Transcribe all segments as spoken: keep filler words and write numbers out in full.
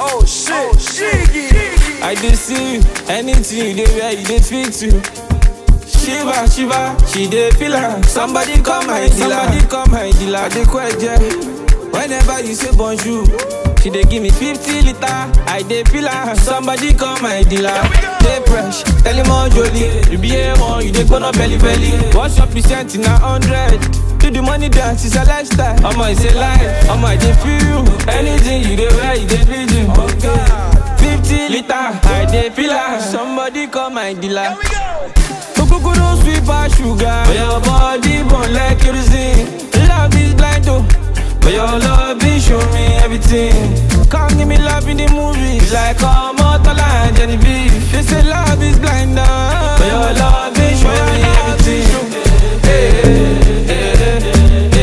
Oh shit, oh, shiggy. I dey see you, anything you dey wear, you dey fit to. Shiva, Shiva, she dey feel her. Somebody come my dealer, somebody come my dealer. I dey quite whenever you say bonjour, she dey give me fifty liter. I dey feel her. Somebody come my dealer. Dey fresh, tell him all jolly. You be a one, you dey go no belly belly. What's your percent in a hundred? Do the money dance, it's a lifestyle. Omo, it's a life. Omo, I dey feel you. Anything you dey wear, you dey feel you. Oh God. fifty liter, I dey feel her. Somebody come my dealer. Kuku no sweet as sugar. But your body burn like kerosene. Love is blind though, but your love is show me everything. Come give me love in the movies, like Omotola and Genevieve. They say love is blind though, but your love is show me everything. Hey, hey, hey, hey.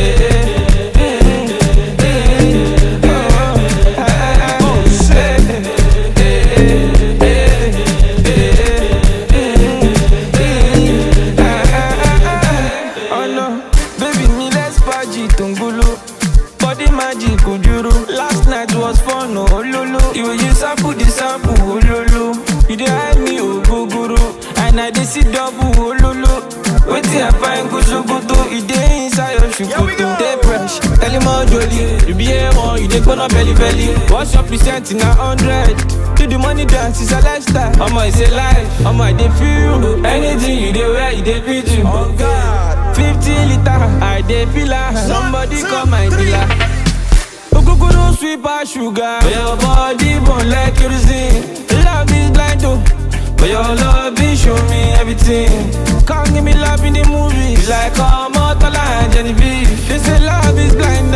Last night was fun, oh lulu. You you sample the sample, oh lulu. You dey hide me, oh guguru. And I dey see double, oh lulu. Wetin I find good so good to. You dey inside your shukutu. Dey fresh, tell him all jolly. You be a one, you dey go no belly belly. What's your percent in a hundred? Do the money dance, it's a lifestyle. Omo, it's a life. Omo, I dey feel you. Anything you dey wear, you dey feel you. Oh God. fifty liter, I dey feel her. Somebody call my dealer. Kuku no sweet as sugar. But your body burn like kerosene. Love is blind though, but your love is show me everything. Come give me love in the movies, like Omotola and Genevieve. They say love is blind.